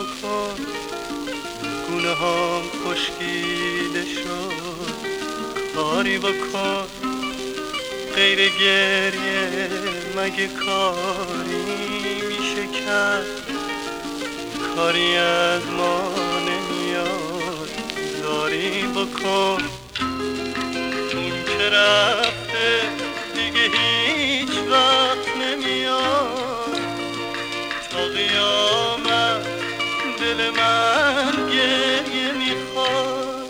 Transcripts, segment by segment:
بکن، گونه هام خشکیده شد، کاری بکن. غیر گریه مگه کاری میشه کرد؟ کاری از ما نمیاد، داری بکن. اون که رفته دیگه هیچ وقت نمیاد، تا قیامت دل من گریه میخواد.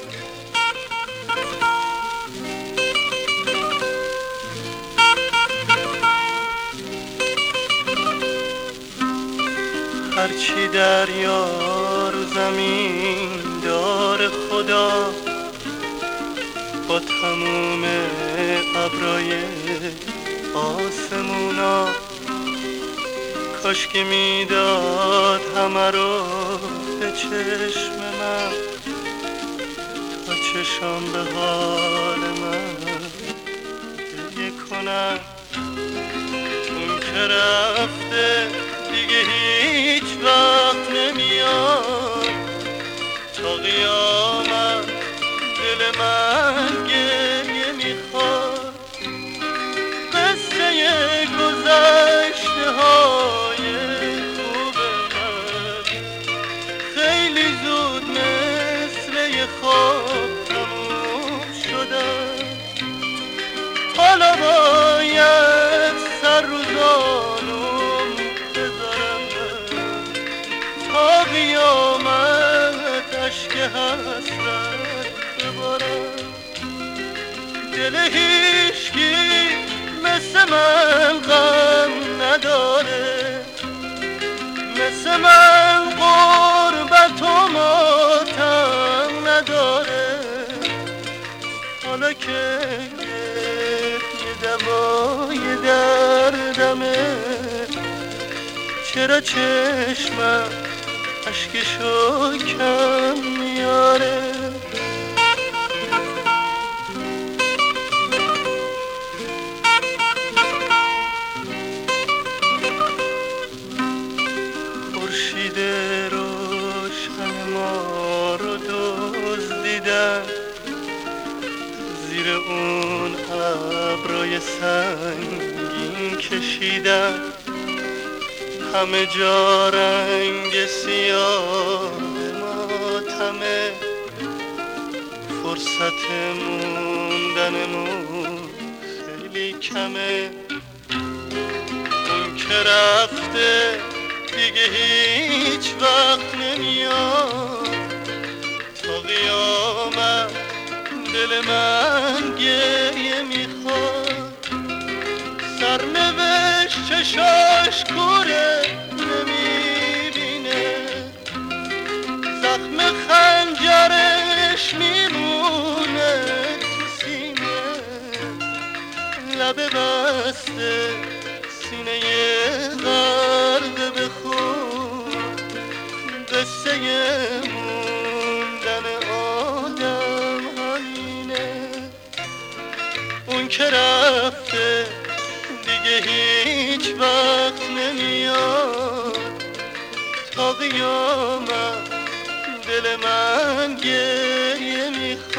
هرچی دریا رو زمین دار خدا، با تموم ابرای آسمونا، کاش که میداد همه رو به چشم من، تا چشم به حال من گریه کنم. اون که رفته دیگه هیچ وقت نمیاد، تا قیامت دل من گریه میخواد. قصه گذشته های خوب من خیلی زود مثل یه خواب تموم شدن. حالا باید سر رو زانوم بذارم تا قیامت اشک حسرت ببارم. دل هیچکی مثل من غم نداره، مثل من غربت و ماتم نداره. حالا که یه دوای دردمه، چرا چشمم اشکشو کم میاره؟ خورشید روشن ما رو دزدیدن، زیر اون ابرای سنگین کشیدن. همه جا رنگ سیاه ماتمه، فرصت موندنمون خیلی کمه. اون که رفته دیگه هیچ وقت نمیاد، تا قیامت دل من گریه میخواد. سرنوشت چشاش کوره نمیبینه، زخم خنجرش میمونه تو سینه. لب بسته سینه غرق به خون، قصه موندن آدم همینه. اون که رفته دیگه هیچ وقت نمیاد، تا قیامت دل من گریه میخواد.